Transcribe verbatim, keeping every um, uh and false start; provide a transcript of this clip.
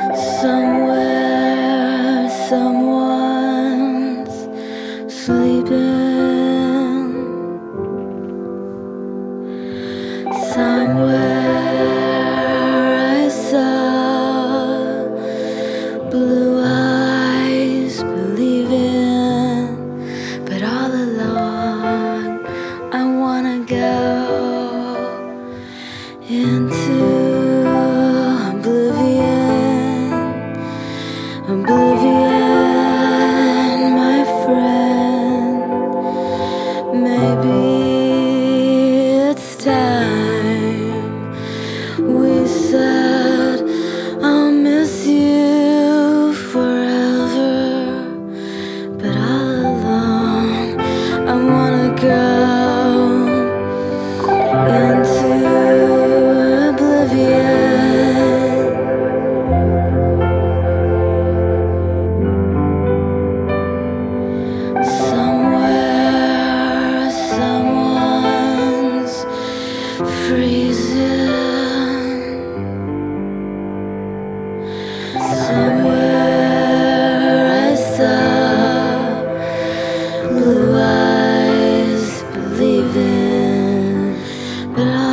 Somewhere, someone's sleeping. Somewhere I saw blue eyes believing, but all along I wanna go into oblivion, oblivion, my friend. Maybe it's time we said I'll miss you forever, but all along I wanna go into oblivion. Somewhere, someone's freezing. Somewhere I saw blue eyes believing, but I